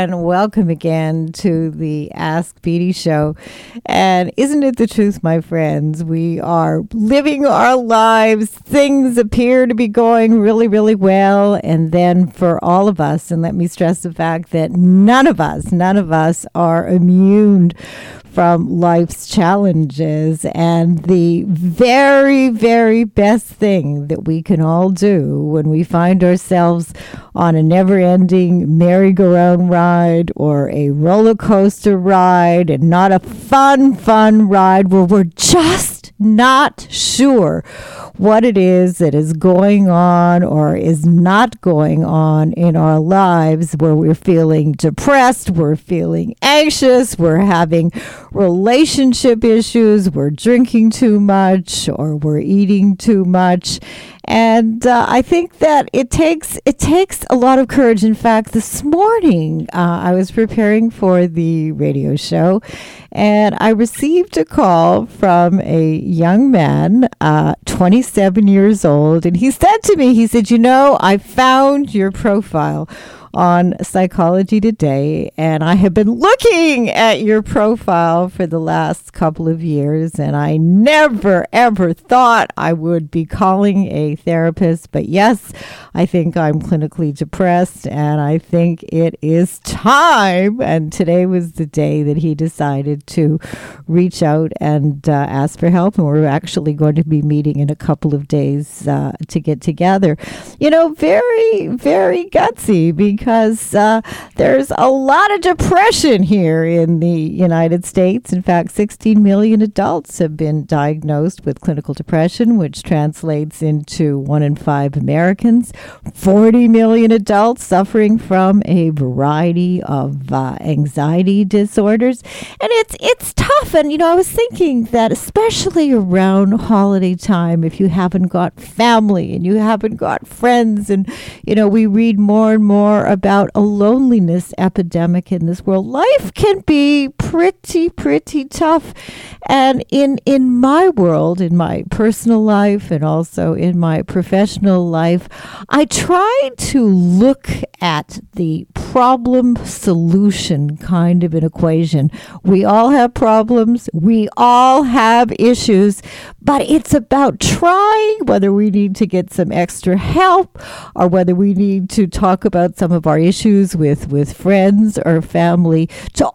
and welcome again to the Ask Beatty Show. And isn't it the truth, my friends? We are living our lives. Things appear to be going really, really well. And then for all of us, and let me stress the fact that none of us are immune from life's challenges. And the very, very best thing that we can all do when we find ourselves on a never-ending merry-go-round ride or a roller coaster ride, and not a fun ride where we're just not sure what it is that is going on or is not going on in our lives, where we're feeling depressed, we're feeling anxious, we're having relationship issues, we're drinking too much, or we're eating too much. And I think that it takes a lot of courage. In fact, this morning I was preparing for the radio show, and I received a call from a young man, 27 years old, and he said to me, he said, I found your profile on Psychology Today, and I have been looking at your profile for the last couple of years, and I never ever thought I would be calling a therapist, but yes, I think I'm clinically depressed, and I think it is time. And today was the day that he decided to reach out and ask for help, and we're actually going to be meeting in a couple of days to get together. Very, very gutsy, because there's a lot of depression here in the United States. In fact, 16 million adults have been diagnosed with clinical depression, which translates into 1 in 5 Americans. 40 million adults suffering from a variety of anxiety disorders. And it's tough. And, I was thinking that especially around holiday time, if you haven't got family and you haven't got friends, and, we read more and more about a loneliness epidemic in this world, life can be pretty tough. And in my world, in my personal life and also in my professional life, I try to look at the problem solution kind of an equation. We all have problems. We all have issues, but it's about trying, whether we need to get some extra help or whether we need to talk about some of our issues with friends or family, to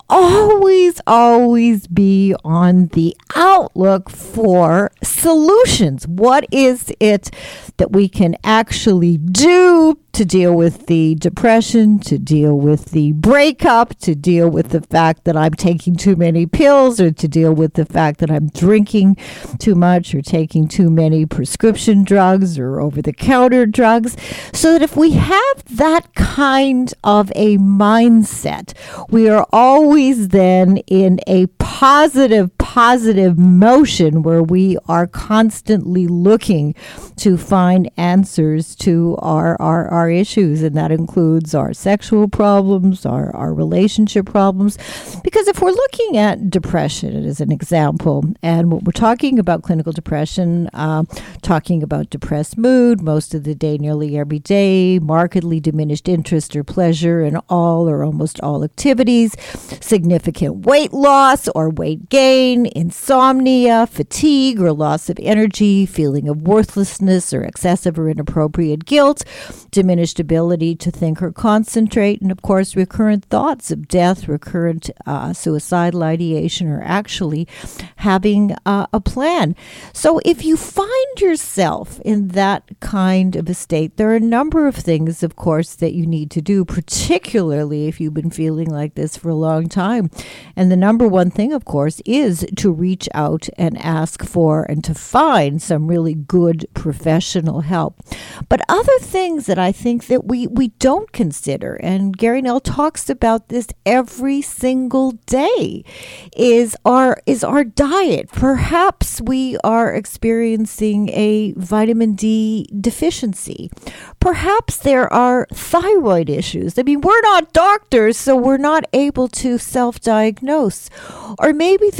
always be on the outlook for solutions. What is it that we can actually do to deal with the depression, to deal with the breakup, to deal with the fact that I'm taking too many pills, or to deal with the fact that I'm drinking too much or taking too many prescription drugs or over-the-counter drugs, so that if we have that kind of a mindset, we are always then in a positive motion where we are constantly looking to find answers to our issues, and that includes our sexual problems, our relationship problems. Because if we're looking at depression as an example, and we're talking about clinical depression, talking about depressed mood most of the day, nearly every day, markedly diminished interest or pleasure in all or almost all activities, significant weight loss or weight gain, insomnia, fatigue or loss of energy, feeling of worthlessness or excessive or inappropriate guilt, diminished ability to think or concentrate, and of course recurrent thoughts of death, recurrent suicidal ideation, or actually having a plan. So if you find yourself in that kind of a state, there are a number of things, of course, that you need to do, particularly if you've been feeling like this for a long time. And the number one thing, of course, is to reach out and ask for and to find some really good professional help. But other things that I think that we don't consider, and Gary Null talks about this every single day, is our diet. Perhaps we are experiencing a vitamin D deficiency. Perhaps there are thyroid issues. I mean, we're not doctors, so we're not able to self-diagnose. Or maybe the depression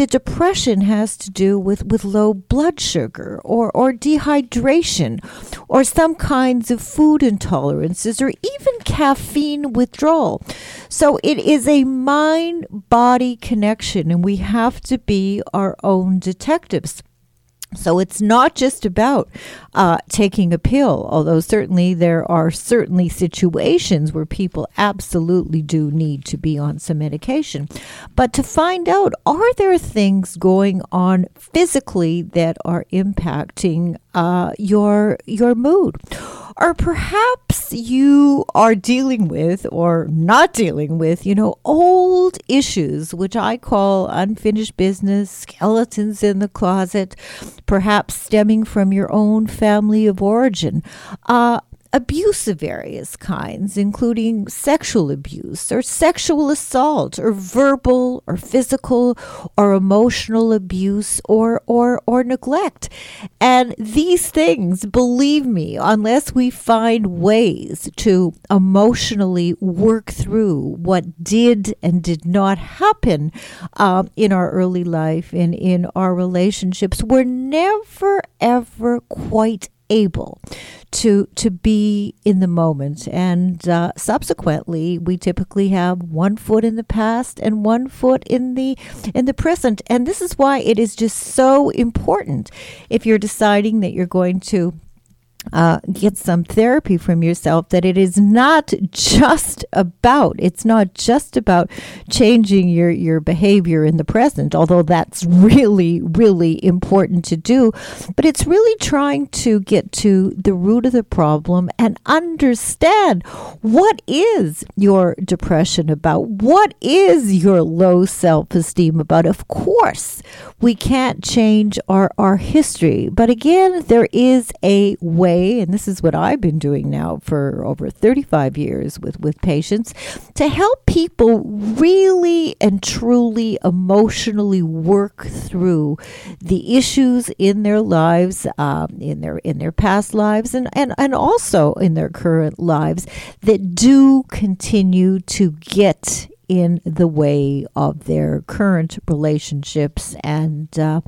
depression has to do with low blood sugar or dehydration or some kinds of food intolerances or even caffeine withdrawal. So it is a mind-body connection, and we have to be our own detectives. So it's not just about taking a pill, although certainly there are certainly situations where people absolutely do need to be on some medication. But to find out, are there things going on physically that are impacting your mood? Or perhaps you are dealing with or not dealing with, old issues, which I call unfinished business, skeletons in the closet, perhaps stemming from your own family of origin. Abuse of various kinds, including sexual abuse or sexual assault or verbal or physical or emotional abuse or neglect. And these things, believe me, unless we find ways to emotionally work through what did and did not happen in our early life and in our relationships, we're never, ever quite able to be in the moment. And subsequently, we typically have one foot in the past and one foot in the present. And this is why it is just so important, if you're deciding that you're going to get some therapy from yourself, that it's not just about changing your behavior in the present, although that's really, really important to do, but it's really trying to get to the root of the problem and understand, what is your depression about? What is your low self-esteem about? Of course, we can't change our history, but again, there is a way, and this is what I've been doing now for over 35 years with patients, to help people really and truly emotionally work through the issues in their lives, in their past lives, and also in their current lives, that do continue to get in the way of their current relationships and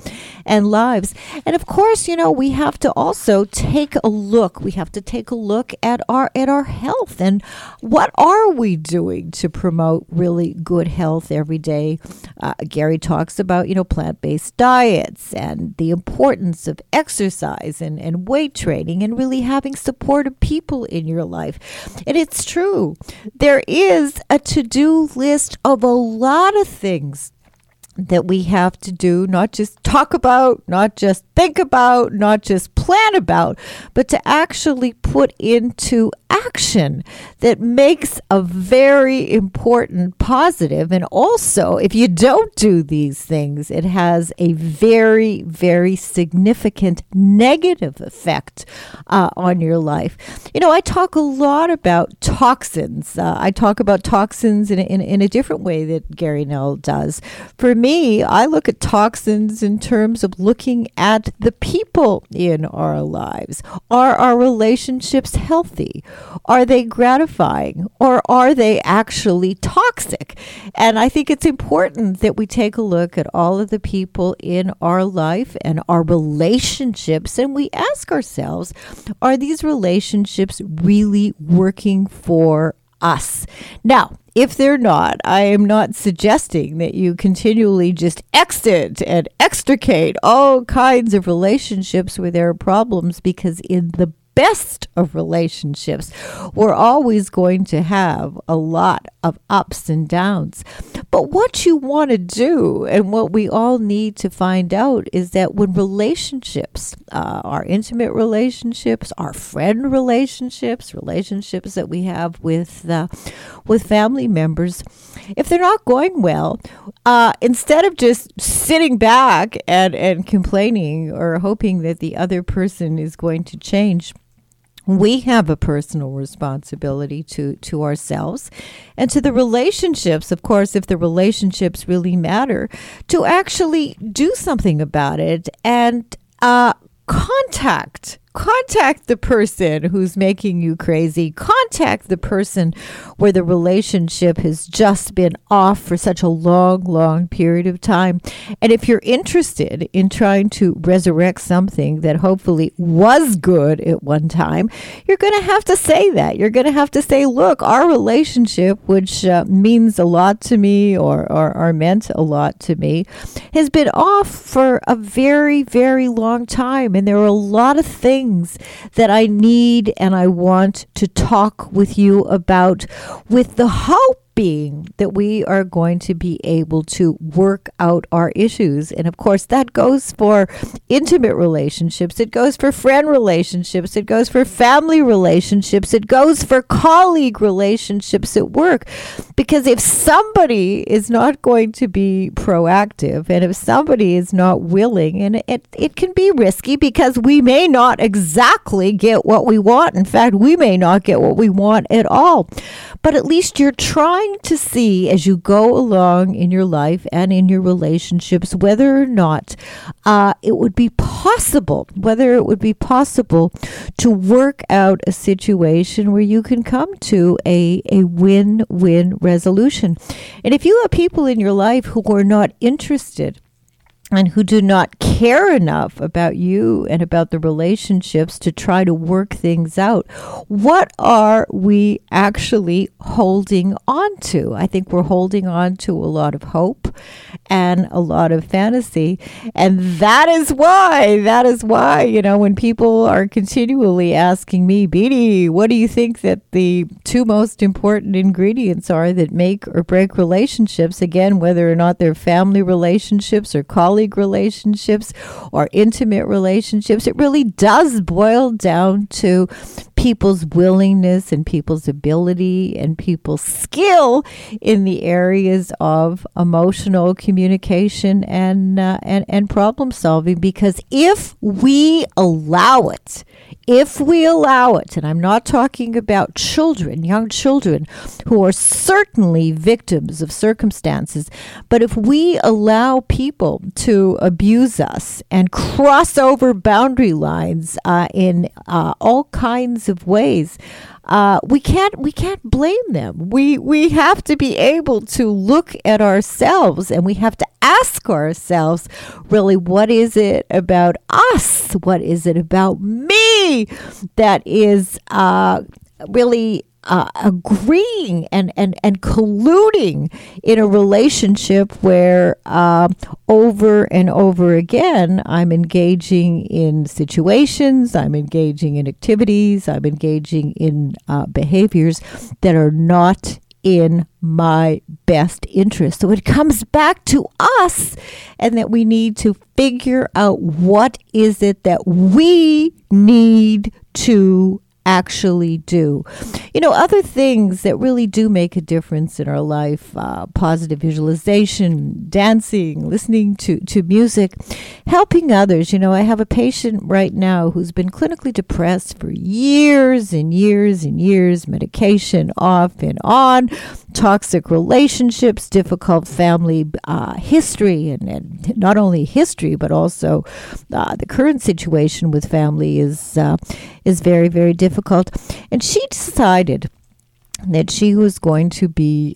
lives. And of course, we have to also take a look. We have to take a look at our health, and what are we doing to promote really good health every day. Gary talks about plant-based diets and the importance of exercise and weight training and really having supportive people in your life. And it's true, there is a to-do list of a lot of things that we have to do, not just talk about, not just think about, not just plan about, but to actually put into action that makes a very important positive. And also, if you don't do these things, it has a very, very significant negative effect on your life. I talk a lot about toxins. I talk about toxins in a different way that Gary Null does. For me, I look at toxins in terms of looking at the people in our lives. Are our relationships healthy? Are they gratifying? Or are they actually toxic? And I think it's important that we take a look at all of the people in our life and our relationships, and we ask ourselves, are these relationships really working for us? Now, if they're not, I am not suggesting that you continually just exit and extricate all kinds of relationships where there are problems, because in the best of relationships, we're always going to have a lot of ups and downs. But what you want to do, and what we all need to find out, is that when relationships, our intimate relationships, our friend relationships, relationships that we have with family members, if they're not going well, instead of just sitting back and complaining or hoping that the other person is going to change, we have a personal responsibility to ourselves and to the relationships, of course, if the relationships really matter, to actually do something about it and contact contact the person who's making you crazy. Contact the person where the relationship has just been off for such a long, long period of time. And if you're interested in trying to resurrect something that hopefully was good at one time, you're going to have to say that. You're going to have to say, look, our relationship, which means a lot to me or meant a lot to me, has been off for a very, very long time. And there are a lot of things that I need and I want to talk with you about, with the hope being that we are going to be able to work out our issues. And of course, that goes for intimate relationships. It goes for friend relationships. It goes for family relationships. It goes for colleague relationships at work. Because if somebody is not going to be proactive, and if somebody is not willing, and it can be risky because we may not exactly get what we want. In fact, we may not get what we want at all. But at least you're trying to see as you go along in your life and in your relationships whether or not it would be possible, to work out a situation where you can come to a win-win resolution. And if you have people in your life who are not interested and who do not care enough about you and about the relationships to try to work things out, what are we actually holding on to? I think we're holding on to a lot of hope and a lot of fantasy. And that is why, when people are continually asking me, Beatty, what do you think that the two most important ingredients are that make or break relationships? Again, whether or not they're family relationships or colleague relationships or intimate relationships, it really does boil down to people's willingness and people's ability and people's skill in the areas of emotional communication and problem solving. Because if we allow it, and I'm not talking about children, young children who are certainly victims of circumstances, but if we allow people to abuse us and cross over boundary lines in all kinds of ways, we can't blame them. We have to be able to look at ourselves, and we have to ask ourselves, really, what is it about us? What is it about me that is really agreeing and colluding in a relationship where over and over again I'm engaging in situations, I'm engaging in activities, I'm engaging in behaviors that are not in my best interest. So it comes back to us, and that we need to figure out what is it that we need to actually do. Other things that really do make a difference in our life, positive visualization, dancing, listening to music, helping others. I have a patient right now who's been clinically depressed for years and years and years, medication off and on, toxic relationships, difficult family history, and not only history, but also the current situation with family is very, very difficult. And she decided that she was going to be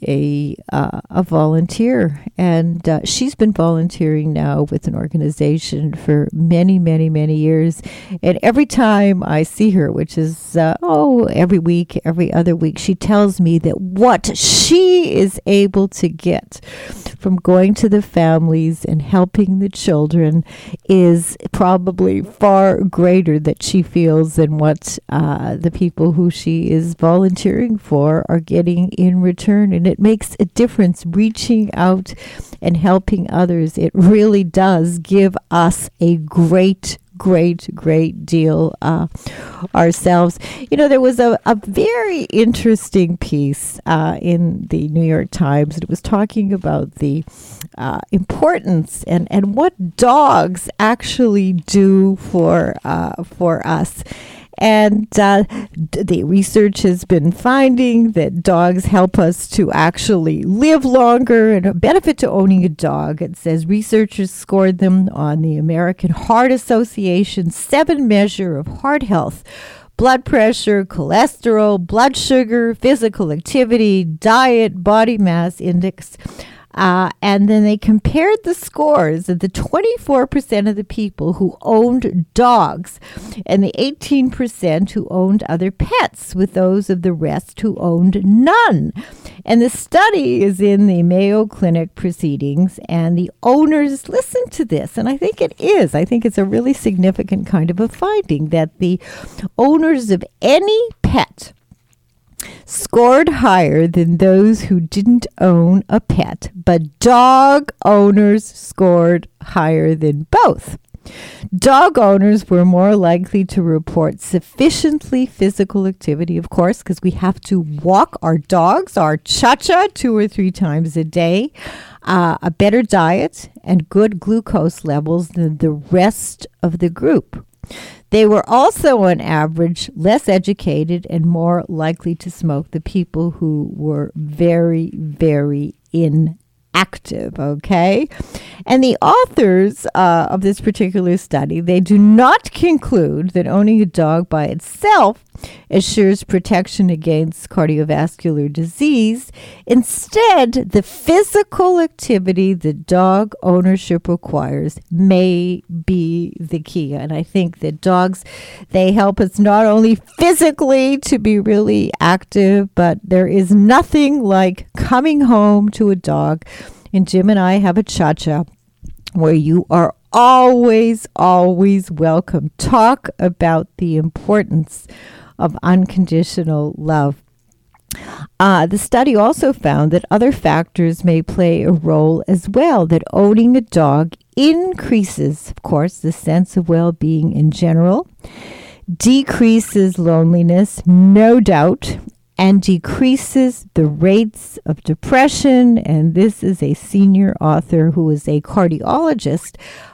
a volunteer, and she's been volunteering now with an organization for many, many, many years. And every time I see her, which is every week, every other week, she tells me that what she is able to get from going to the families and helping the children is probably far greater that she feels than what the people who she is volunteering for are getting in return. And it makes a difference reaching out and helping others. It really does give us a great deal ourselves. There was a very interesting piece in the New York Times. It was talking about the importance and what dogs actually do for us. And the research has been finding that dogs help us to actually live longer. And a benefit to owning a dog, it says researchers scored them on the American Heart Association's 7 measure of heart health: blood pressure, cholesterol, blood sugar, physical activity, diet, body mass index. And then they compared the scores of the 24% of the people who owned dogs and the 18% who owned other pets with those of the rest who owned none. And the study is in the Mayo Clinic proceedings, and the owners listened to this. And I think it is. I think it's a really significant kind of a finding that the owners of any pet scored higher than those who didn't own a pet, but dog owners scored higher than both. Dog owners were more likely to report sufficiently physical activity, of course, because we have to walk our dogs, our cha-cha, 2 or 3 times a day, a better diet, and good glucose levels than the rest of the group. They were also, on average, less educated and more likely to smoke, the people who were very, very inactive, okay? And the authors of this particular study, they do not conclude that owning a dog by itself assures protection against cardiovascular disease. Instead, the physical activity that dog ownership requires may be the key. And I think that dogs, they help us not only physically to be really active, but there is nothing like coming home to a dog. And Jim and I have a cha-cha where you are always, always welcome. Talk about the importance of unconditional love. The study also found that other factors may play a role as well, that owning a dog increases, of course, the sense of well-being in general, decreases loneliness, no doubt, and decreases the rates of depression. And this is a senior author who is a cardiologist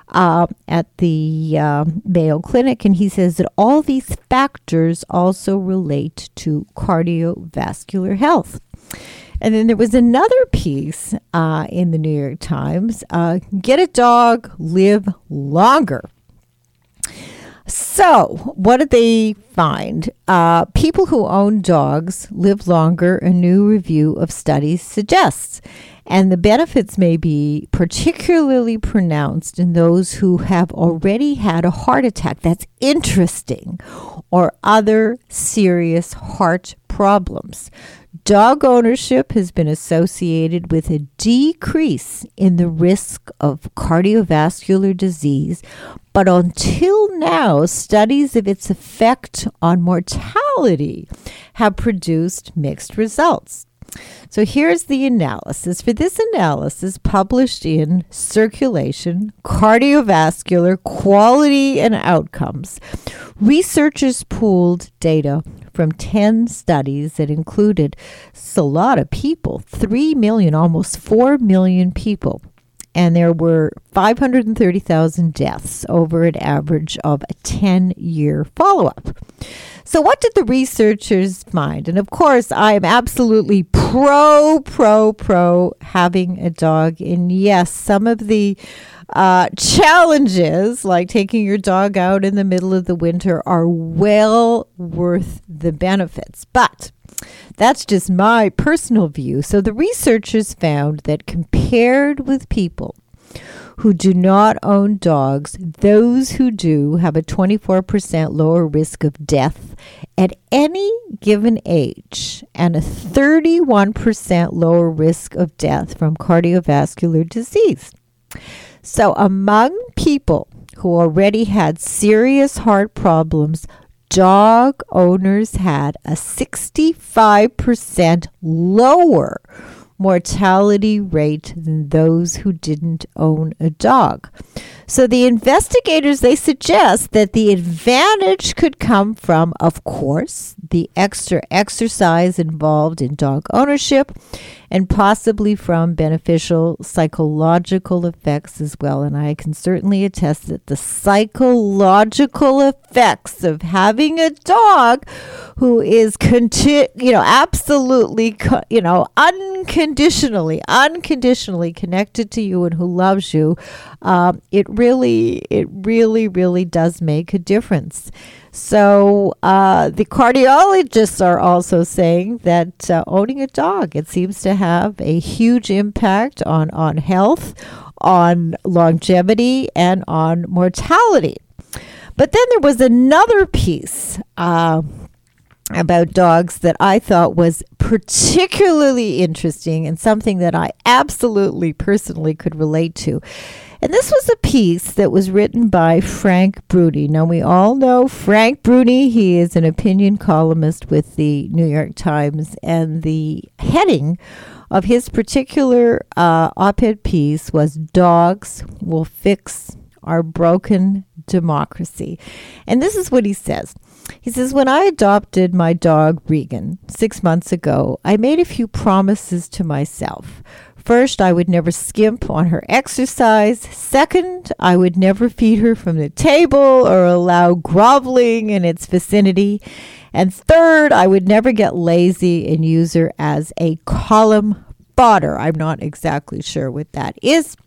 at the Mayo Clinic, and he says that all these factors also relate to cardiovascular health. And then there was another piece in the New York Times, Get a Dog, Live Longer. So, what did they find? People who own dogs live longer, a new review of studies suggests. And the benefits may be particularly pronounced in those who have already had a heart attack. That's interesting. Or other serious heart problems. Dog ownership has been associated with a decrease in the risk of cardiovascular disease, but until now, studies of its effect on mortality have produced mixed results. So here's the analysis. For this analysis, published in Circulation, Cardiovascular Quality and Outcomes, researchers pooled data from 10 studies that included a lot of people, 3 million, almost 4 million people. And there were 530,000 deaths over an average of a 10-year follow-up. So what did the researchers find? And of course, I am absolutely pro having a dog. And yes, some of the challenges, like taking your dog out in the middle of the winter, are well worth the benefits. But that's just my personal view. So the researchers found that compared with people who do not own dogs, those who do have a 24% lower risk of death at any given age and a 31% lower risk of death from cardiovascular disease. So among people who already had serious heart problems, dog owners had a 65% lower mortality rate than those who didn't own a dog. So the investigators, they suggest that the advantage could come from, of course, the extra exercise involved in dog ownership, and possibly from beneficial psychological effects as well. And I can certainly attest that the psychological effects of having a dog who is absolutely unconditionally connected to you and who loves you, it really does make a difference. So the cardiologists are also saying that owning a dog, it seems to have a huge impact on health, on longevity, and on mortality. But then there was another piece about dogs that I thought was particularly interesting and something that I absolutely personally could relate to. And this was a piece that was written by Frank Bruni. Now, we all know Frank Bruni. He is an opinion columnist with the New York Times, and the heading of his particular op-ed piece was "Dogs Will Fix Our Broken Democracy." And this is what he says. He says, "When I adopted my dog Regan 6 months ago, I made a few promises to myself. First, I would never skimp on her exercise. Second, I would never feed her from the table or allow groveling in its vicinity. And third, I would never get lazy and use her as a column fodder." I'm not exactly sure what that is.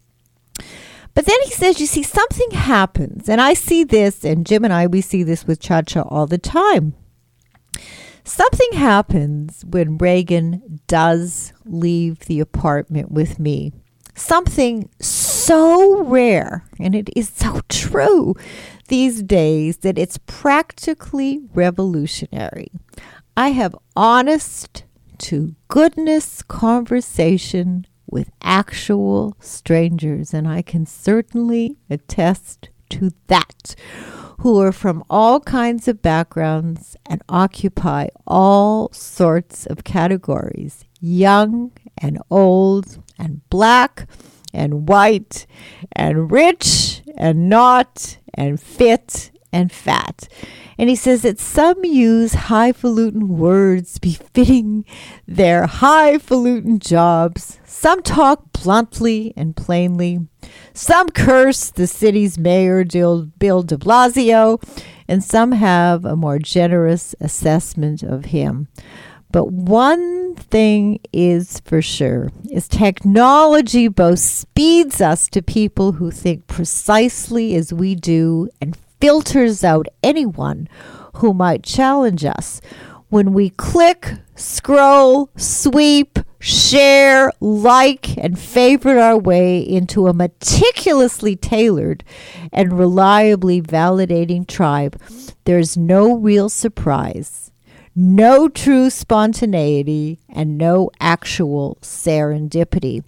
But then he says, you see, something happens. And I see this, and Jim and I, we see this with Cha-Cha all the time. Something happens when Regan does leave the apartment with me. Something so rare, and it is so true these days, that it's practically revolutionary. I have honest to goodness conversation with actual strangers, and I can certainly attest to that, who are from all kinds of backgrounds and occupy all sorts of categories, young and old and black and white and rich and not and fit and fat. And he says that some use highfalutin words befitting their highfalutin jobs. Some talk bluntly and plainly. Some curse the city's mayor, Bill de Blasio, and some have a more generous assessment of him. But one thing is for sure, is technology both speeds us to people who think precisely as we do and filters out anyone who might challenge us. When we click, scroll, sweep, share, like, and favorite our way into a meticulously tailored and reliably validating tribe, there's no real surprise, no true spontaneity, and no actual serendipity.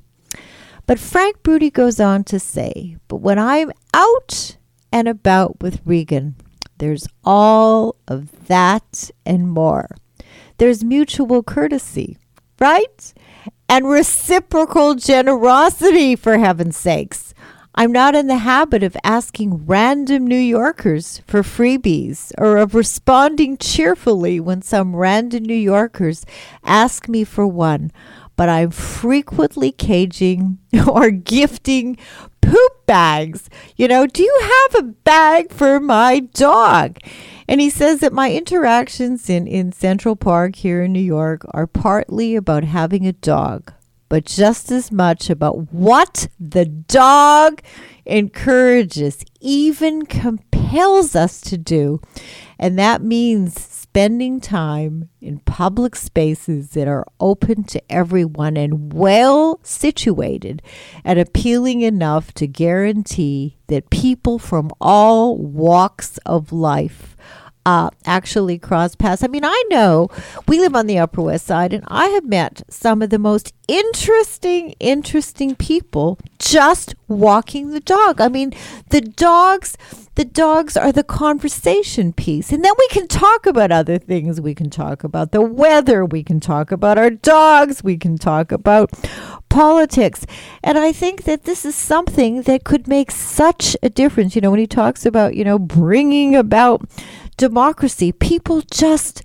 But Frank Bruni goes on to say, but when I'm out and about with Regan, there's all of that and more. There's mutual courtesy, right? And reciprocal generosity, for heaven's sakes. I'm not in the habit of asking random New Yorkers for freebies or of responding cheerfully when some random New Yorkers ask me for one, but I'm frequently caging or gifting poop bags. Do you have a bag for my dog? And he says that my interactions in Central Park here in New York are partly about having a dog, but just as much about what the dog encourages, even compels us to do. And that means spending time in public spaces that are open to everyone and well situated and appealing enough to guarantee that people from all walks of life actually cross paths. I mean, I know we live on the Upper West Side, and I have met some of the most interesting people just walking the dog. I mean, the dogs the dogs are the conversation piece. And then we can talk about other things. We can talk about the weather. We can talk about our dogs. We can talk about politics. And I think that this is something that could make such a difference. You know, when he talks about, bringing about democracy, people just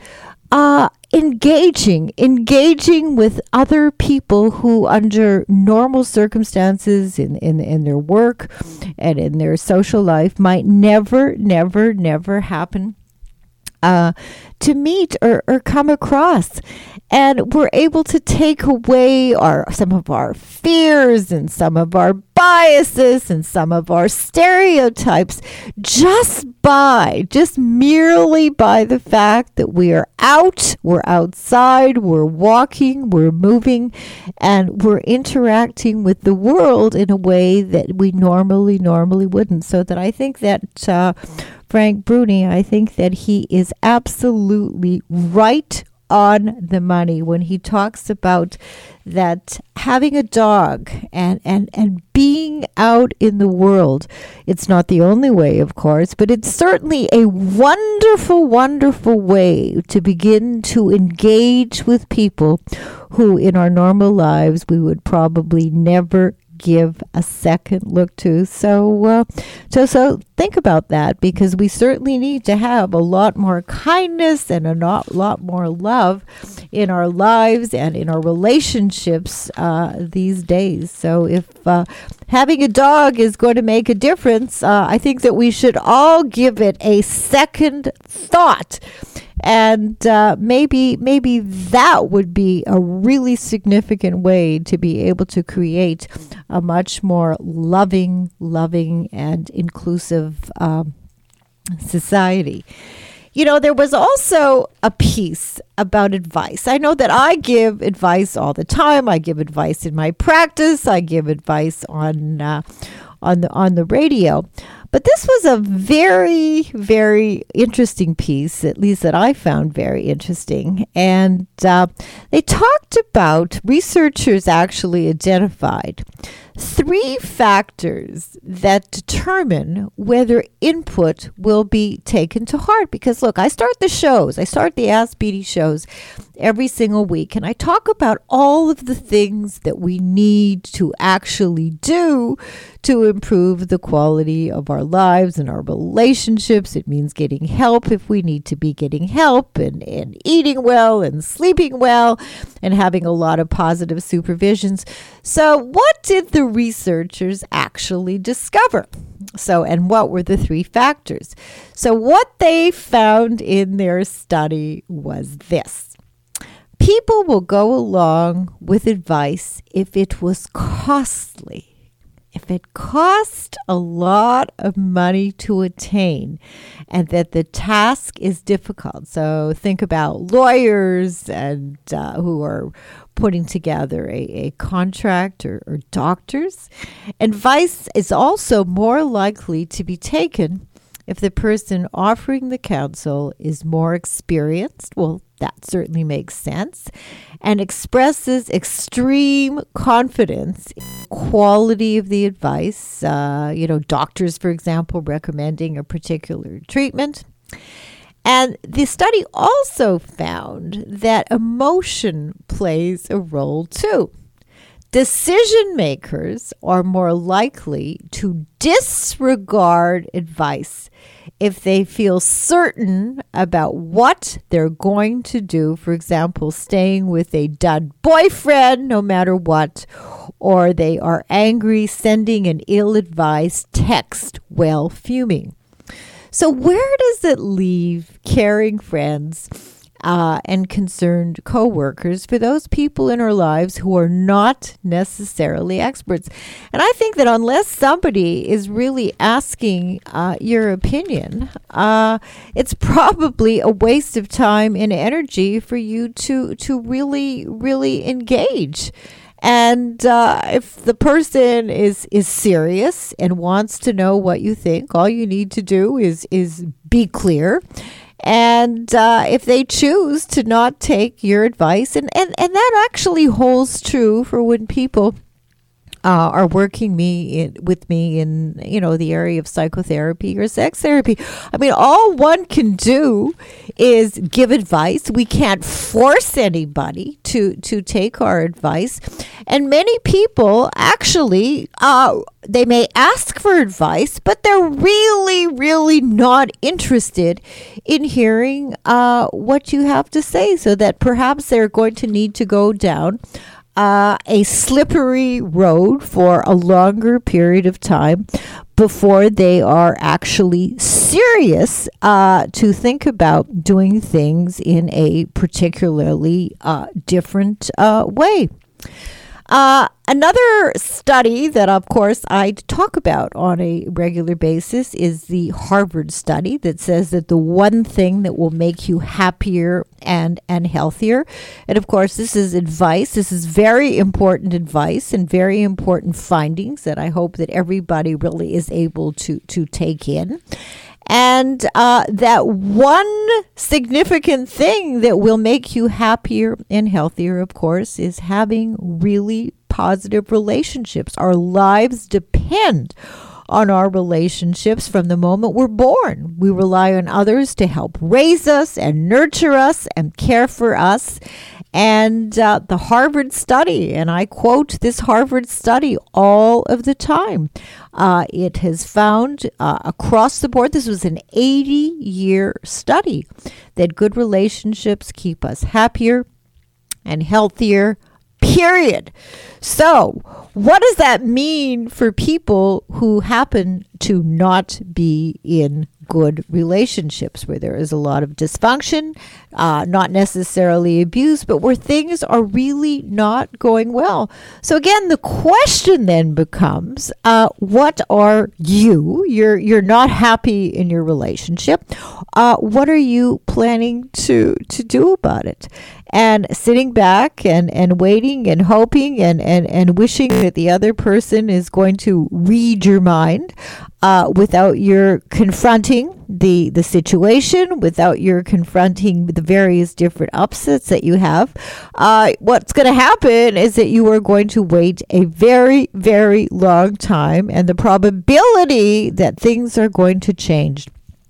engaging with other people who under normal circumstances in their work and in their social life might never happen to meet or come across. And we're able to take away some of our fears and some of our biases and some of our stereotypes just merely by the fact that we are out, we're outside, we're walking, we're moving, and we're interacting with the world in a way that we normally wouldn't. So that I think that Frank Bruni, I think that he is absolutely right on the money when he talks about that having a dog and being out in the world. It's not the only way, of course, but it's certainly a wonderful way to begin to engage with people who in our normal lives we would probably never give a second look to. So think about that, because we certainly need to have a lot more kindness and a lot more love in our lives and in our relationships these days. So if having a dog is going to make a difference, I think that we should all give it a second thought. And maybe that would be a really significant way to be able to create a much more loving and inclusive society. There was also a piece about advice. I know that I give advice all the time. I give advice in my practice. I give advice on the radio. But this was a very, very interesting piece, at least that I found very interesting. And they talked about, researchers actually identified 3 factors that determine whether input will be taken to heart. Because look, I start the Ask Beatty shows every single week, and I talk about all of the things that we need to actually do to improve the quality of our lives and our relationships. It means getting help if we need to be getting help, and eating well and sleeping well and having a lot of positive supervisions. So what did the researchers actually discover? And what were the 3 factors? So what they found in their study was this. People will go along with advice if it was costly. If it cost a lot of money to attain and that the task is difficult. So think about lawyers and who are putting together a contract, or doctors. Advice is also more likely to be taken if the person offering the counsel is more experienced. Well, that certainly makes sense, and expresses extreme confidence in the quality of the advice. Doctors, for example, recommending a particular treatment. And the study also found that emotion plays a role too. Decision makers are more likely to disregard advice if they feel certain about what they're going to do. For example, staying with a dud boyfriend no matter what, or they are angry, sending an ill-advised text while fuming. So where does it leave caring friends and concerned coworkers for those people in our lives who are not necessarily experts? And I think that unless somebody is really asking your opinion, it's probably a waste of time and energy for you to really engage. And if the person is serious and wants to know what you think, all you need to do is be clear. And if they choose to not take your advice, and that actually holds true for when people are working with me in, the area of psychotherapy or sex therapy. I mean, all one can do is give advice. We can't force anybody to take our advice. And many people actually, they may ask for advice, but they're really, really not interested in hearing what you have to say, so that perhaps they're going to need to go down a slippery road for a longer period of time before they are actually serious to think about doing things in a particularly different way. Another study that, of course, I talk about on a regular basis is the Harvard study that says that the one thing that will make you happier and healthier. And, of course, this is advice. This is very important advice and very important findings that I hope that everybody really is able to take in. And that one significant thing that will make you happier and healthier, of course, is having really positive relationships. Our lives depend on our relationships from the moment we're born. We rely on others to help raise us and nurture us and care for us. And the Harvard study, and I quote this Harvard study all of the time, it has found across the board, this was an 80-year study, that good relationships keep us happier and healthier, period. So what does that mean for people who happen to not be in good relationships, where there is a lot of dysfunction, not necessarily abuse, but where things are really not going well? So again, the question then becomes, what are you're not happy in your relationship. What are you planning to do about it? And sitting back and waiting and hoping and wishing that the other person is going to read your mind without your confronting the situation, without your confronting the various different upsets that you have, what's going to happen is that you are going to wait a very, very long time, and the probability that things are going to change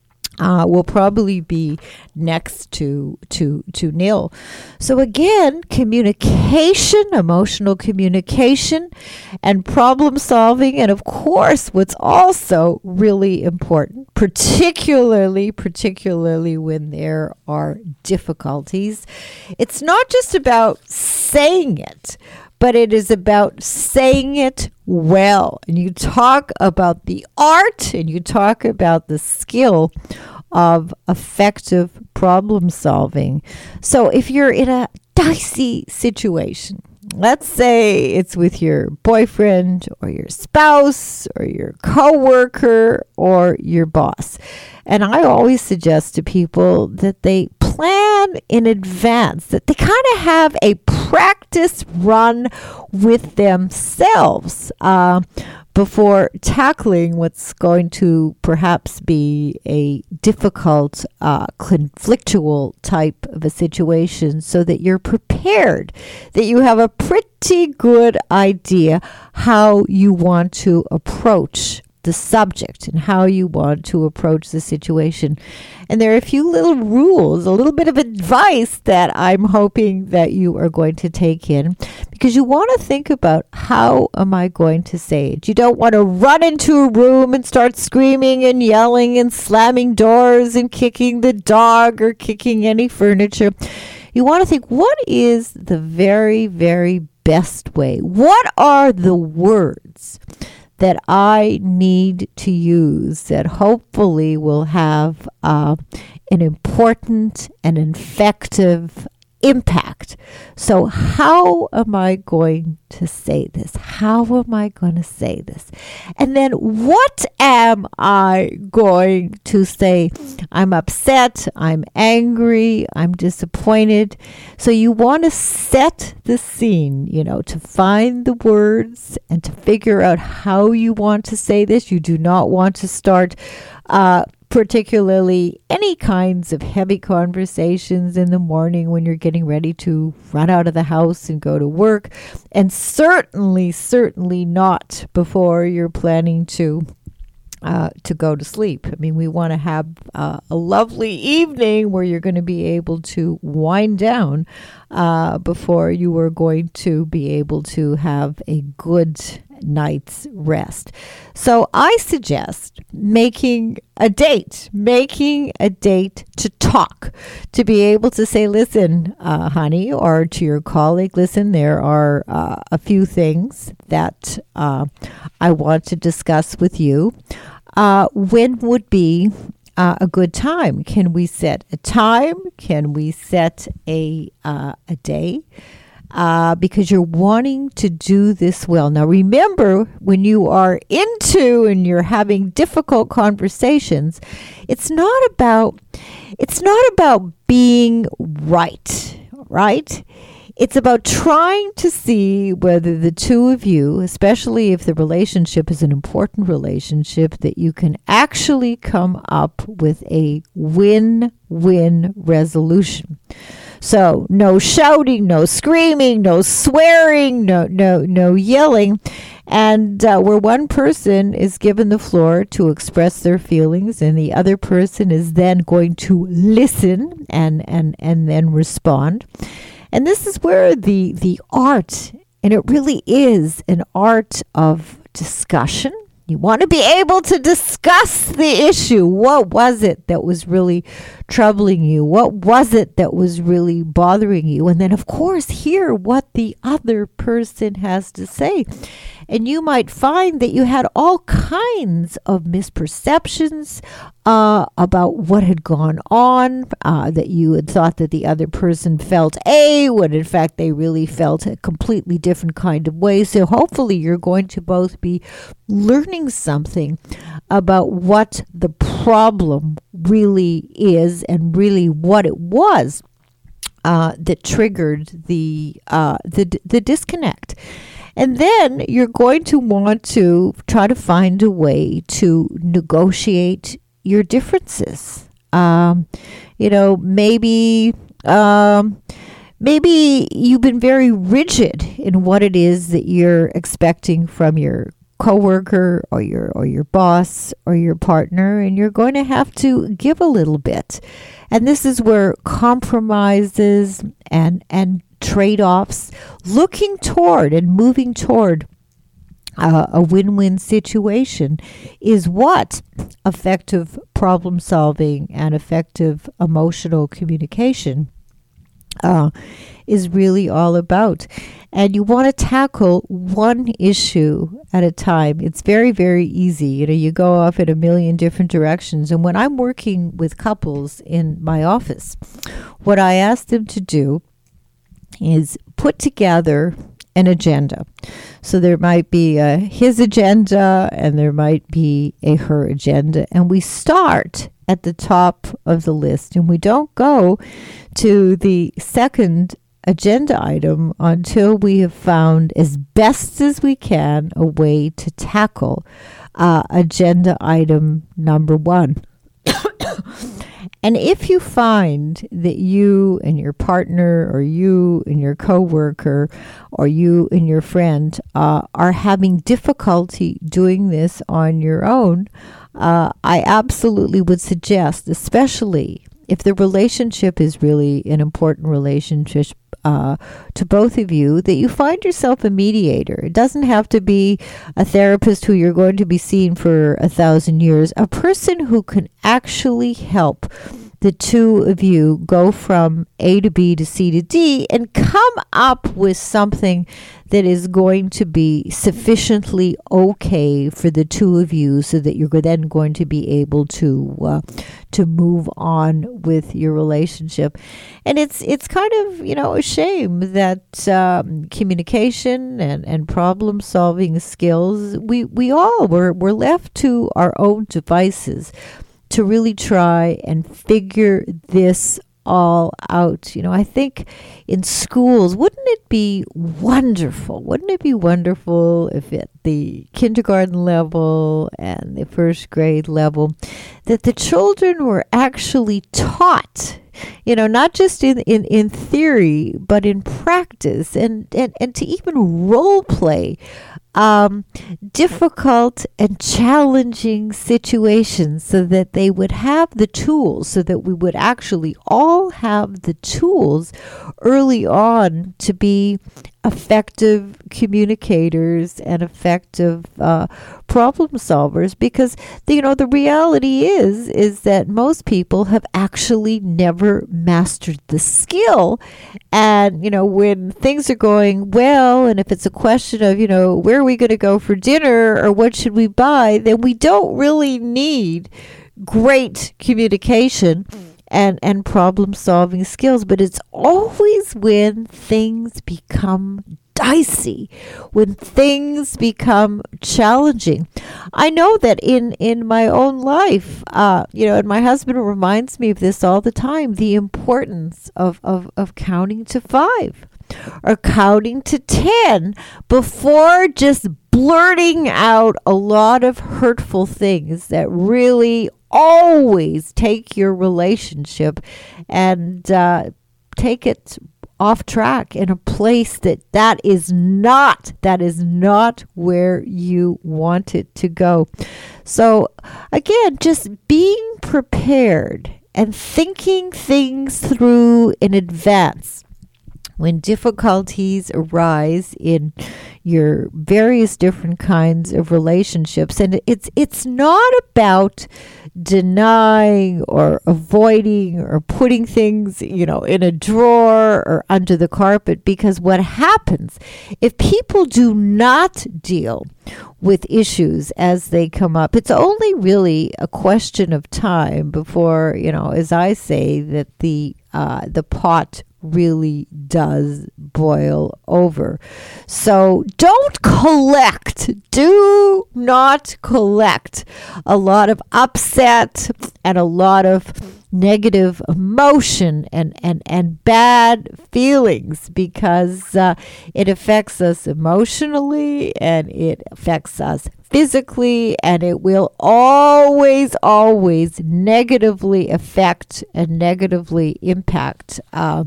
will probably be next to nil. So again, communication, emotional communication, and problem solving, and of course, what's also really important, particularly when there are difficulties, it's not just about saying it, but it is about saying it well. And you talk about the art and you talk about the skill of effective problem solving. So if you're in a dicey situation, let's say it's with your boyfriend or your spouse or your coworker or your boss. And I always suggest to people that they plan in advance, that they kind of have a practice run with themselves before tackling what's going to perhaps be a difficult, conflictual type of a situation, so that you're prepared, that you have a pretty good idea how you want to approach the subject and how you want to approach the situation. And there are a few little rules, a little bit of advice that I'm hoping that you are going to take in, because you want to think about, how am I going to say it? You don't want to run into a room and start screaming and yelling and slamming doors and kicking the dog or kicking any furniture. You want to think, what is the very, very best way? What are the words that I need to use that hopefully will have an important and effective impact? So how am I going to say this? How am I going to say this? And then what am I going to say? I'm upset, I'm angry, I'm disappointed. So you want to set the scene, to find the words and to figure out how you want to say this. You do not want to start particularly any kinds of heavy conversations in the morning when you're getting ready to run out of the house and go to work, and certainly not before you're planning to go to sleep. I mean, we want to have a lovely evening where you're going to be able to wind down before you are going to be able to have a good night's rest. So I suggest making a date to talk, to be able to say, listen, honey, or to your colleague, listen, there are a few things that I want to discuss with you. When would be a good time? Can we set a time? Can we set a day? Because you're wanting to do this well. Now, remember, when you are into and you're having difficult conversations, it's not about being right? It's about trying to see whether the two of you, especially if the relationship is an important relationship, that you can actually come up with a win-win resolution. So no shouting, no screaming, no swearing, no yelling. And where one person is given the floor to express their feelings and the other person is then going to listen and then respond. And this is where the art, and it really is an art of discussion. You want to be able to discuss the issue. What was it that was really troubling you? What was it that was really bothering you? And then, of course, hear what the other person has to say. And you might find that you had all kinds of misperceptions about what had gone on, that you had thought that the other person felt A, when in fact they really felt a completely different kind of way. So hopefully you're going to both be learning something about what the problem really is and really what it was that triggered the disconnect. And then you're going to want to try to find a way to negotiate your differences. Maybe you've been very rigid in what it is that you're expecting from your coworker or your boss or your partner, and you're going to have to give a little bit. And this is where compromises and trade-offs, looking toward and moving toward a win-win situation, is what effective problem solving and effective emotional communication is really all about. And you want to tackle one issue at a time. It's very, very easy. You go off in a million different directions. And when I'm working with couples in my office, what I ask them to do is put together an agenda. So there might be a his agenda and there might be a her agenda. And we start at the top of the list and we don't go to the second agenda item until we have found, as best as we can, a way to tackle agenda item number one. And if you find that you and your partner or you and your coworker or you and your friend are having difficulty doing this on your own, I absolutely would suggest, especially if the relationship is really an important relationship to both of you, that you find yourself a mediator. It doesn't have to be a therapist who you're going to be seeing for 1,000 years. A person who can actually help the two of you go from A to B to C to D and come up with something that is going to be sufficiently okay for the two of you, so that you're then going to be able to move on with your relationship. And it's kind of, a shame that communication and problem solving skills, we're left to our own devices to really try and figure this all out. I think in schools, wouldn't it be wonderful? Wouldn't it be wonderful if at the kindergarten level and the first grade level that the children were actually taught, not just in theory, but in practice, and to even role play difficult and challenging situations, so that they would have the tools, so that we would actually all have the tools early on to be effective communicators and effective problem solvers. Because the reality is that most people have actually never mastered the skill. And when things are going well, and if it's a question of where are we going to go for dinner, or what should we buy, then we don't really need great communication and problem solving skills. But it's always when things become dicey, when things become challenging. I know that in my own life, and my husband reminds me of this all the time, the importance of counting to 5 or counting to 10 before just blurting out a lot of hurtful things that really always take your relationship and take it off track in a place that is not where you want it to go. So again, just being prepared and thinking things through in advance when difficulties arise in your various different kinds of relationships. And it's not about denying or avoiding or putting things, in a drawer or under the carpet, because what happens if people do not deal with issues as they come up, it's only really a question of time before, as I say, that the pot really does boil over. So do not collect a lot of upset and a lot of negative emotion and bad feelings, because it affects us emotionally and it affects us physically, and it will always negatively affect and negatively impact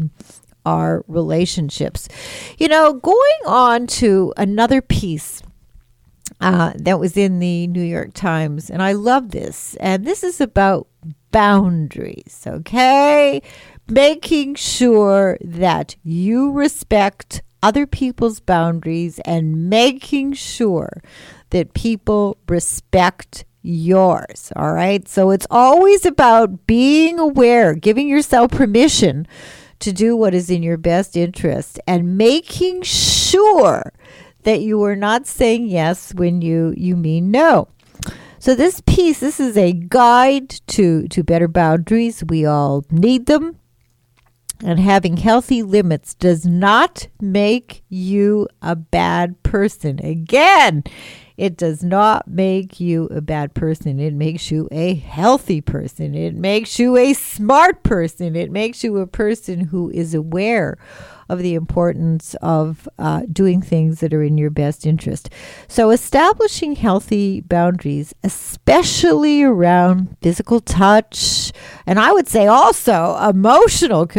our relationships. Going on to another piece that was in the New York Times, and I love this, and this is about boundaries, okay? Making sure that you respect other people's boundaries and making sure that people respect yours, all right? So it's always about being aware, giving yourself permission to do what is in your best interest, and making sure that you are not saying yes when you mean no. So this is a guide to better boundaries. We all need them. And having healthy limits does not make you a bad person. Again, it does not make you a bad person. It makes you a healthy person. It makes you a smart person. It makes you a person who is aware of the importance of doing things that are in your best interest. So establishing healthy boundaries, especially around physical touch, and I would say also emotional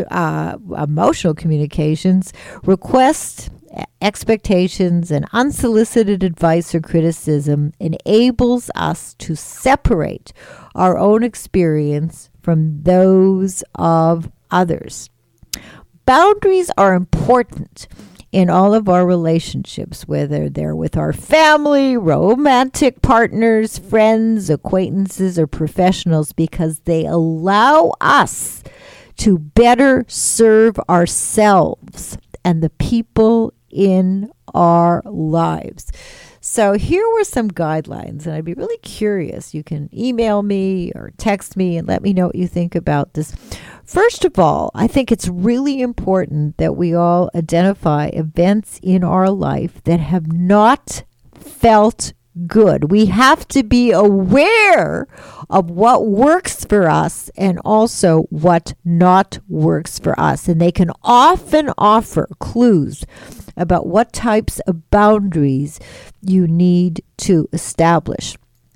communications, requests, expectations, and unsolicited advice or criticism enables us to separate our own experience from those of others. Boundaries are important in all of our relationships, whether they're with our family, romantic partners, friends, acquaintances, or professionals, because they allow us to better serve ourselves and the people in our lives. So here were some guidelines, and I'd be really curious. You can email me or text me and let me know what you think about this. First of all, I think it's really important that we all identify events in our life that have not felt good. We have to be aware of what works for us and also what not works for us. And they can often offer clues about what types of boundaries you need to establish.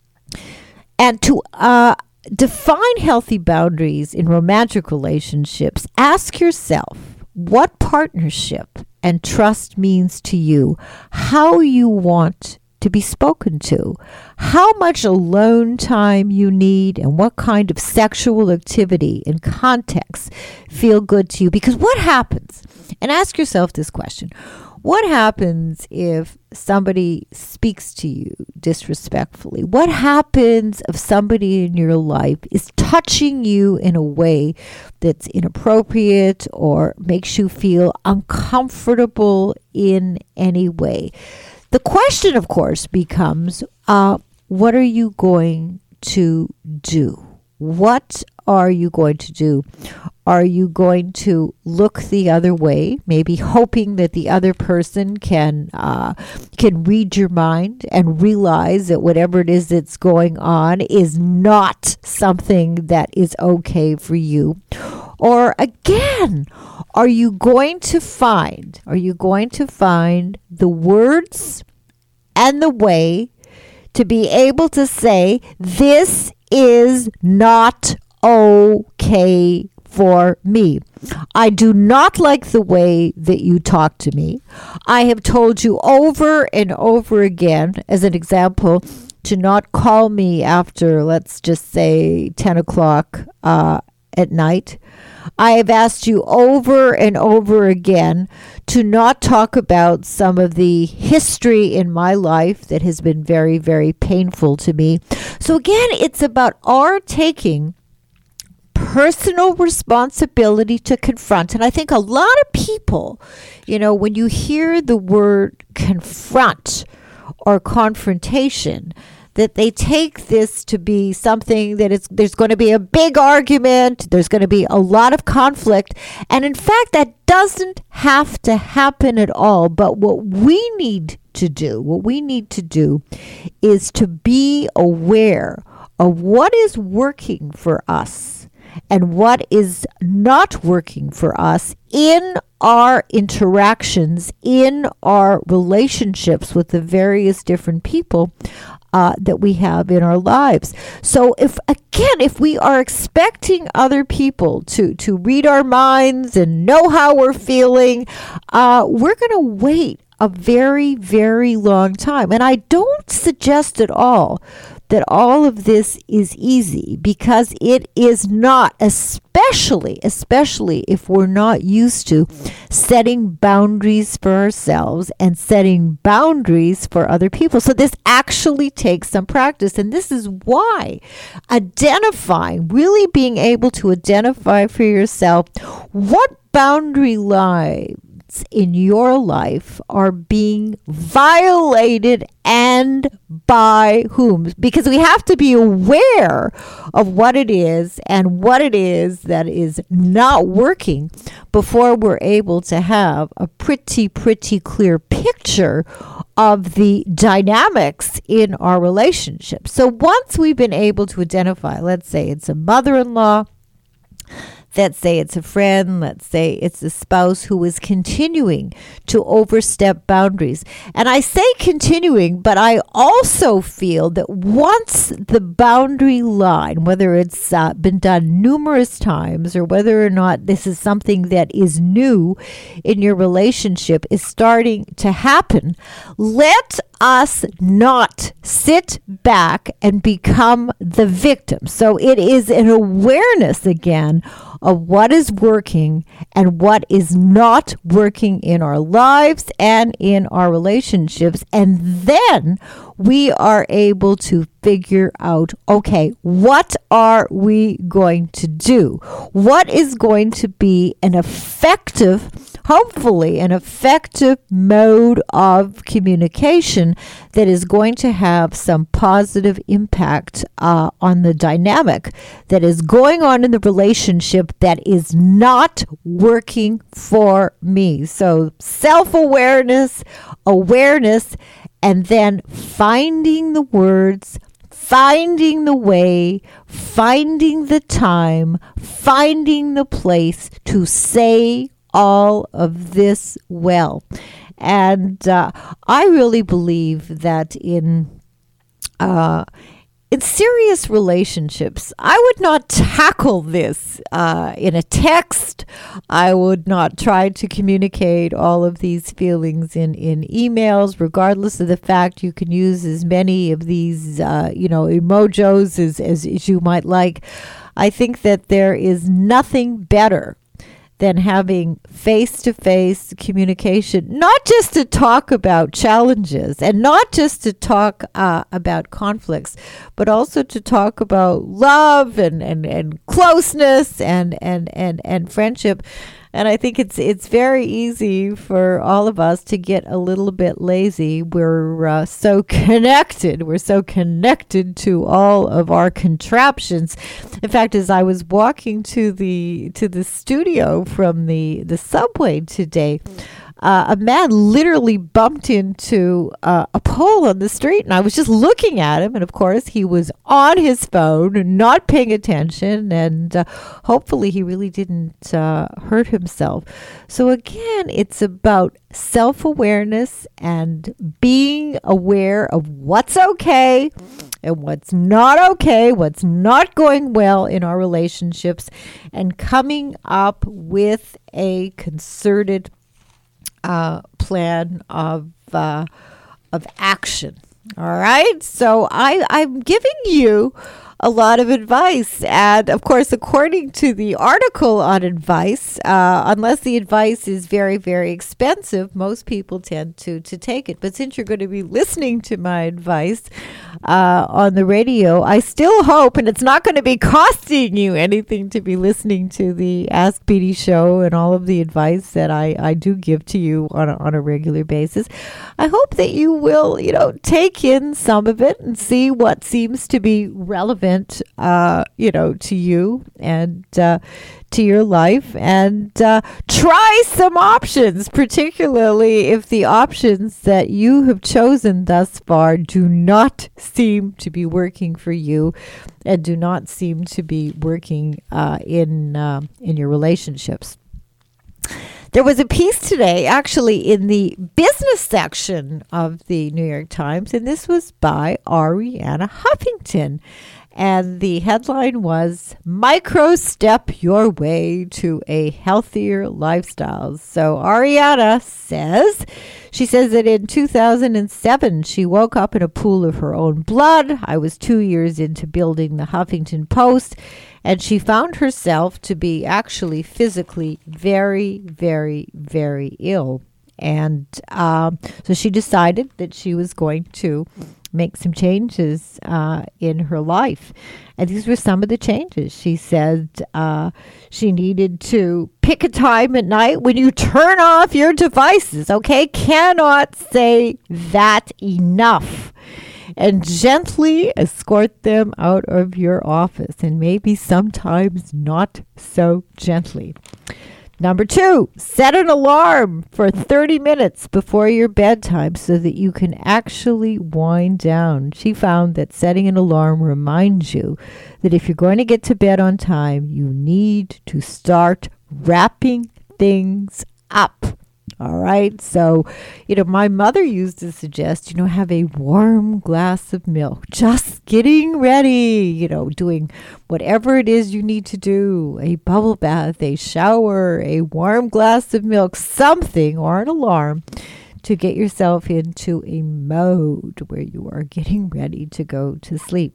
And to define healthy boundaries in romantic relationships, ask yourself what partnership and trust means to you, how you want to be spoken to, how much alone time you need, and what kind of sexual activity and context feel good to you. Because what happens, and ask yourself this question, what happens if somebody speaks to you disrespectfully? What happens if somebody in your life is touching you in a way that's inappropriate or makes you feel uncomfortable in any way? The question, of course, becomes, what are you going to do? What are you going to do? Are you going to look the other way, maybe hoping that the other person can read your mind and realize that whatever it is that's going on is not something that is okay for you? Or again, are you going to find the words and the way to be able to say, this is not okay for me. I do not like the way that you talk to me. I have told you over and over again, as an example, to not call me after, let's just say, 10 o'clock at night. I have asked you over and over again to not talk about some of the history in my life that has been very, very painful to me. So again, it's about our taking personal responsibility to confront. And I think a lot of people, when you hear the word confront or confrontation, that they take this to be something that there's going to be a big argument, there's going to be a lot of conflict, and in fact that doesn't have to happen at all. But what we need to do is to be aware of what is working for us and what is not working for us in our interactions, in our relationships with the various different people that we have in our lives. So if we are expecting other people to read our minds and know how we're feeling, we're going to wait a very, very long time. And I don't suggest at all that all of this is easy, because it is not, especially if we're not used to setting boundaries for ourselves and setting boundaries for other people. So this actually takes some practice. And this is why really being able to identify for yourself what boundary lines in your life are being violated and by whom, because we have to be aware of what it is and what it is that is not working before we're able to have a pretty clear picture of the dynamics in our relationship. So once we've been able to identify, let's say it's a mother-in-law, let's say it's a friend, let's say it's a spouse who is continuing to overstep boundaries. And I say continuing, but I also feel that once the boundary line, whether it's been done numerous times or whether or not this is something that is new in your relationship, is starting to happen, let us not sit back and become the victim. So it is an awareness again of what is working and what is not working in our lives and in our relationships. And then we are able to figure out, okay, what are we going to do? What is going to be hopefully an effective mode of communication that is going to have some positive impact on the dynamic that is going on in the relationship that is not working for me. So self-awareness, awareness, and then finding the words, finding the way, finding the time, finding the place to say all of this well. And I really believe that in serious relationships, I would not tackle this in a text. I would not try to communicate all of these feelings in emails, regardless of the fact you can use as many of these, emojis as you might like. I think that there is nothing better than having face-to-face communication, not just to talk about challenges and not just to talk about conflicts, but also to talk about love and closeness and friendship. And I think it's very easy for all of us to get a little bit lazy. We're so connected. We're so connected to all of our contraptions. In fact, as I was walking to the studio from the subway today, a man literally bumped into a pole on the street, and I was just looking at him, and of course he was on his phone, not paying attention, and hopefully he really didn't hurt himself. So again, it's about self-awareness and being aware of what's okay and what's not okay, what's not going well in our relationships, and coming up with a concerted plan of action. All right. So I'm giving you a lot of advice. And of course, according to the article on advice, unless the advice is very, very expensive, most people tend to take it. But since you're going to be listening to my advice on the radio, I still hope, and it's not going to be costing you anything to be listening to the Ask Beatty show and all of the advice that I do give to you on a regular basis. I hope that you will, take in some of it and see what seems to be relevant to you and to your life, and try some options, particularly if the options that you have chosen thus far do not seem to be working for you and do not seem to be working in your relationships. There was a piece today, actually, in the business section of the New York Times, and this was by Arianna Huffington. And the headline was, "Micro Step Your Way to a Healthier Lifestyle." So Arianna says that in 2007, she woke up in a pool of her own blood. I was 2 years into building the Huffington Post, and she found herself to be actually physically very, very, very ill. And so she decided that she was going to make some changes in her life. And these were some of the changes. She said she needed to pick a time at night when you turn off your devices, okay? Cannot say that enough. And gently escort them out of your office, and maybe sometimes not so gently. Number 2, set an alarm for 30 minutes before your bedtime so that you can actually wind down. She found that setting an alarm reminds you that if you're going to get to bed on time, you need to start wrapping things up. All right. So, my mother used to suggest, have a warm glass of milk, just getting ready, doing whatever it is you need to do, a bubble bath, a shower, a warm glass of milk, something, or an alarm to get yourself into a mode where you are getting ready to go to sleep.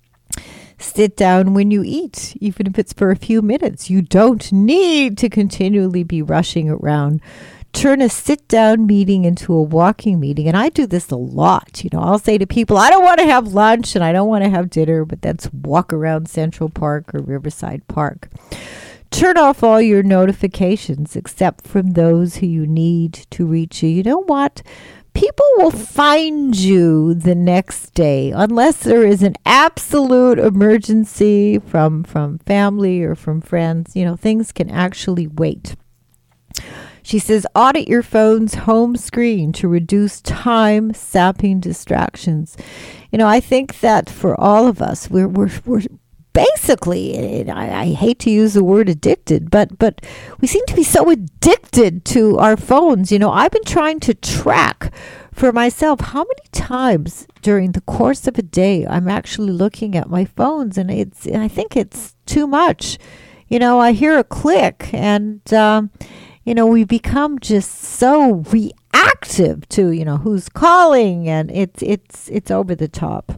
Sit down when you eat, even if it's for a few minutes. You don't need to continually be rushing around. Turn a sit-down meeting into a walking meeting. And I do this a lot. I'll say to people, I don't want to have lunch and I don't want to have dinner, but let's walk around Central Park or Riverside Park. Turn off all your notifications except from those who you need to reach you. You know what? People will find you the next day unless there is an absolute emergency from family or from friends. Things can actually wait. She says, audit your phone's home screen to reduce time sapping distractions. I think that for all of us, we're basically, I hate to use the word addicted, but we seem to be so addicted to our phones. I've been trying to track for myself how many times during the course of a day I'm actually looking at my phones, and I think it's too much. I hear a click, and we become just so reactive to who's calling, and it's over the top.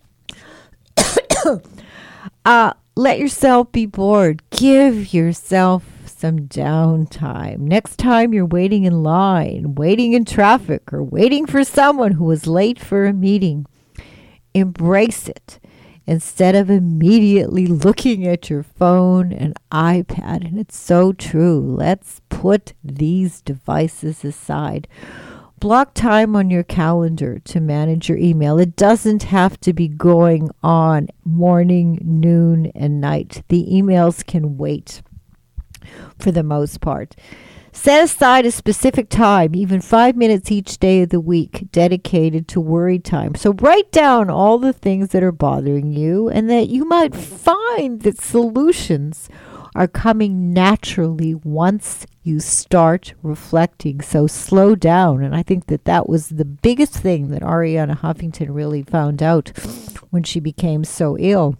Let yourself be bored. Give yourself some downtime. Next time you're waiting in line, waiting in traffic, or waiting for someone who is late for a meeting, embrace it instead of immediately looking at your phone and iPad. And it's so true. Let's put these devices aside. Block time on your calendar to manage your email. It doesn't have to be going on morning, noon, and night. The emails can wait for the most part. Set aside a specific time, even 5 minutes each day of the week, dedicated to worry time. So write down all the things that are bothering you, and that you might find that solutions are coming naturally once you start reflecting. So slow down. And I think that was the biggest thing that Arianna Huffington really found out when she became so ill.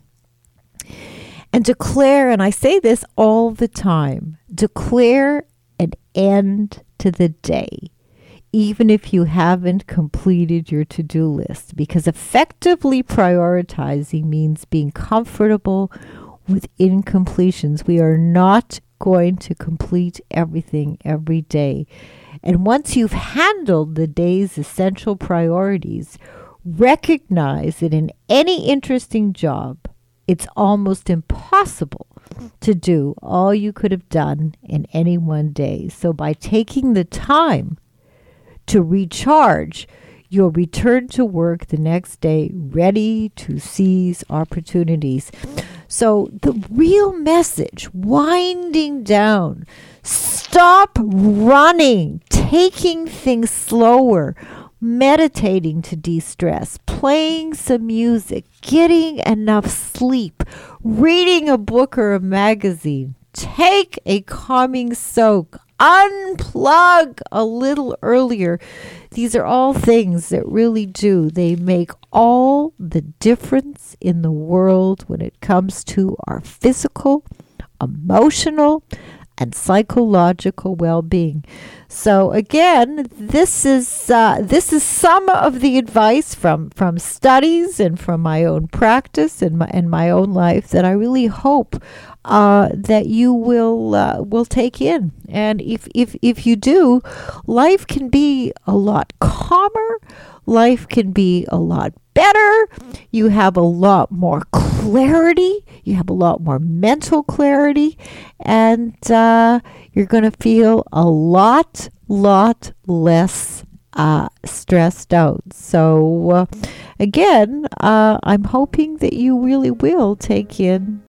And declare, and I say this all the time, declare an end to the day, even if you haven't completed your to-do list, because effectively prioritizing means being comfortable with incompletions. We are not going to complete everything every day. And once you've handled the day's essential priorities, recognize that in any interesting job, it's almost impossible to do all you could have done in any one day. So by taking the time to recharge, you'll return to work the next day ready to seize opportunities. So the real message, winding down, stop running, taking things slower, meditating to de-stress, playing some music, getting enough sleep, reading a book or a magazine, take a calming soak, unplug a little earlier. These are all things that really do. They make all the difference in the world when it comes to our physical, emotional, and psychological well-being. So again, this is some of the advice from studies and from my own practice and my own life that I really hope that you will take in. And if you do, life can be a lot calmer. Life can be a lot better. You have a lot more clarity. You have a lot more mental clarity, and you're going to feel a lot less stressed out. So again, I'm hoping that you really will take in